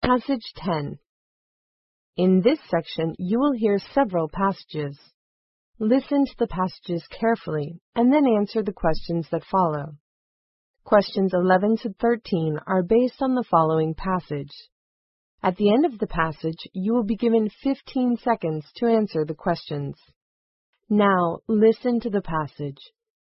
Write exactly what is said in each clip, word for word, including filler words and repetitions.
Passage ten. In this section, you will hear several passages. Listen to the passages carefully and then answer the questions that follow. Questions eleven to thirteen are based on the following passage. At the end of the passage, you will be given fifteen seconds to answer the questions. Now, listen to the passage.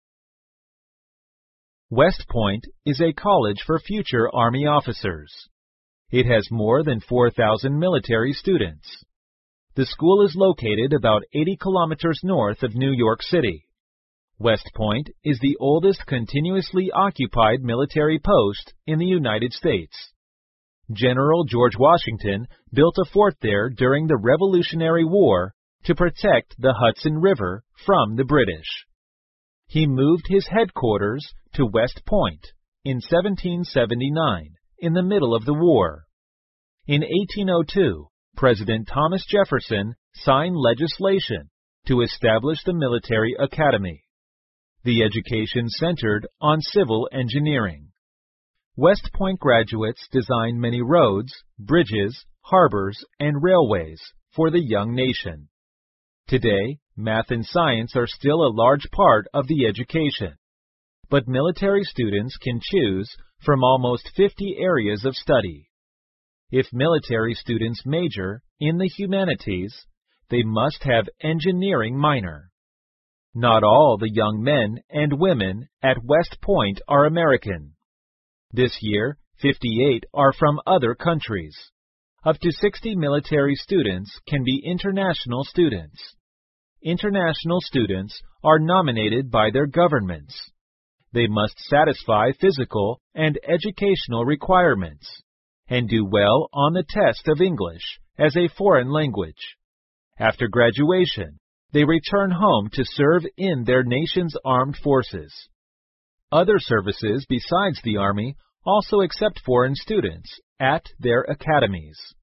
West Point is a college for future Army officers. It has more than four thousand military students. The school is located about eighty kilometers north of New York City. West Point is the oldest continuously occupied military post in the United States. General George Washington built a fort there during the Revolutionary War to protect the Hudson River from the British. He moved his headquarters to West Point in seventeen seventy-nine, in the middle of the war. In eighteen oh two, President Thomas Jefferson signed legislation to establish the military academy. The education centered on civil engineering. West Point graduates designed many roads, bridges, harbors, and railways for the young nation. Today, math and science are still a large part of the education, but military students can choose from almost fifty areas of study. If military students major in the humanities, they must have engineering minor. Not all the young men and women at West Point are American. This year, fifty-eight are from other countries. Up to sixty military students can be international students. International students are nominated by their governments. They must satisfy physical and educational requirements and do well on the test of English as a foreign language. After graduation, they return home to serve in their nation's armed forces. Other services besides the Army also accept foreign students at their academies.